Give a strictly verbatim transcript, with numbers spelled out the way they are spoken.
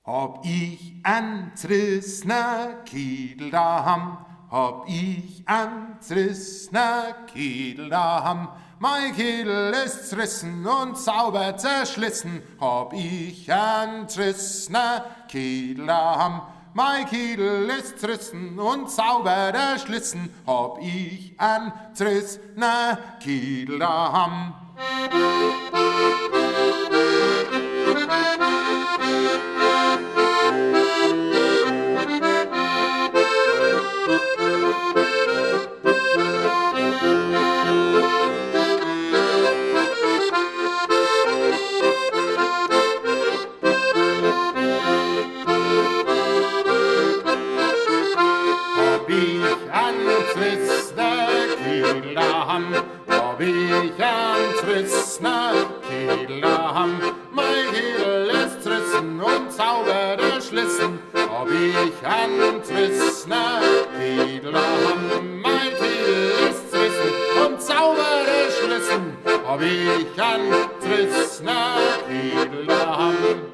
Hab ich ein zerrissener Kiel daheim, hab ich ein zerrissener Kiel daheim. Mein Kiel ist zerrissen und sauber zerschlissen, hab ich ein zerrissener Kiel daheim. Mein Kiel ist zerrissen und sauber zerschlissen, hab ich ein zerrissener Kiel daheim. Hab ich ein zerrissener Kiel daheim, hab ich ein zerrissener Kiel daheim. Mein Kiel ist zerrissen und sauber zerschlissen, hab ich ein zerrissener Kiel daheim. Mein Kiel ist zerrissen und sauber zerschlissen, hab ich ein zerrissener Kiel daheim.